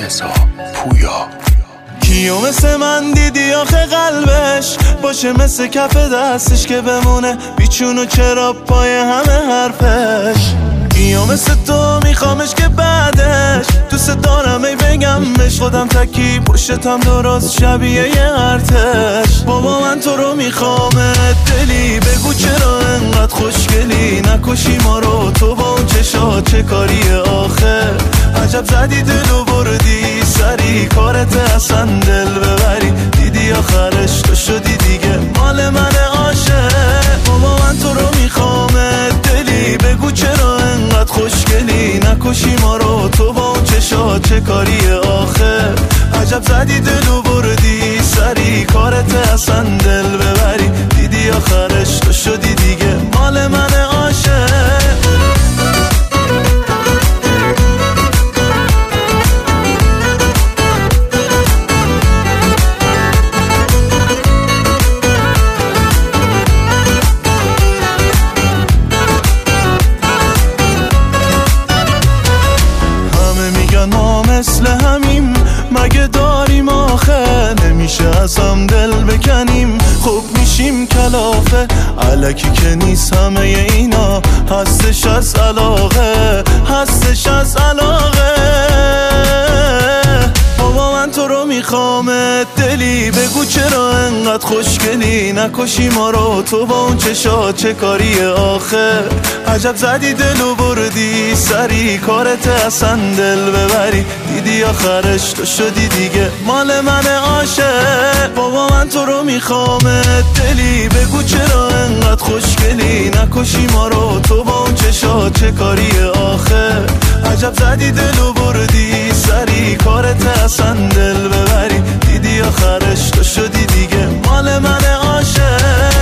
رضا پویا. کیو مثل من دیدی آخه قلبش باشه مثل کف دستش که بمونه بیچون و چرا پای همه حرفش. کیو مثل تو میخوامش که بعدش دوست دارم ای بگم بهش خودم تکی پشتم درست شبیه یه ارتش. بابا من تو رو میخوامت دلی بگو چرا انقدر خوشگلی نکشی ما رو تو با اون چشات چه کاریه آخه. عجب زدی دلو بردی سری کارت اصلا دل ببری دیدی آخرش تو شدی دیگه مال من عاشق. بابا من تو رو میخوامت دلی بگو چرا انقدر خوشگلی نکشی ما رو تو با اون چشات چه کاریه آخه. عجب زدی دلو بردی سری کارت اصلا دل ببری دیدی آخرش تو شدی دیگه مال من عاشق. مثل همیم مگه داریم آخه نمیشه از هم دل بکنیم خوب میشیم کلافه الکی که نیست همه اینا هستش از علاقه هستش از علاقه. بابا من تو رو میخوامت دلی بگو چرا انقدر خوشگلی نکشی ما رو تو با اون چشات چه کاریه آخه. عجب زدی دلو بردی سری کارت اصلا دل ببری دیدی آخرش تو شدی دیگه مال من عاشق. بابا من تو رو میخوامت دلی بگو چرا انقدر خوشگلی نکشی ما رو تو با اون چشات چه کاریه آخه. عجب زدی دلو بردی سری کارت اصلا دل ببری دیدی آخرش تو شدی دیگه مال من عاشق.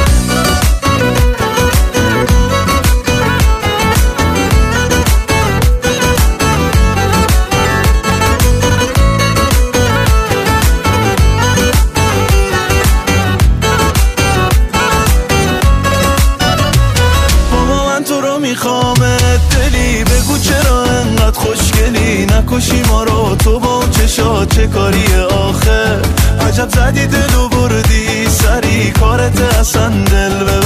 میخوامت دلی بگو چرا انقدر خوشگلی نکشی ما رو تو با اون چشات چه کاریه آخه. عجب زدی دلو بردی سری کارت اصلا دل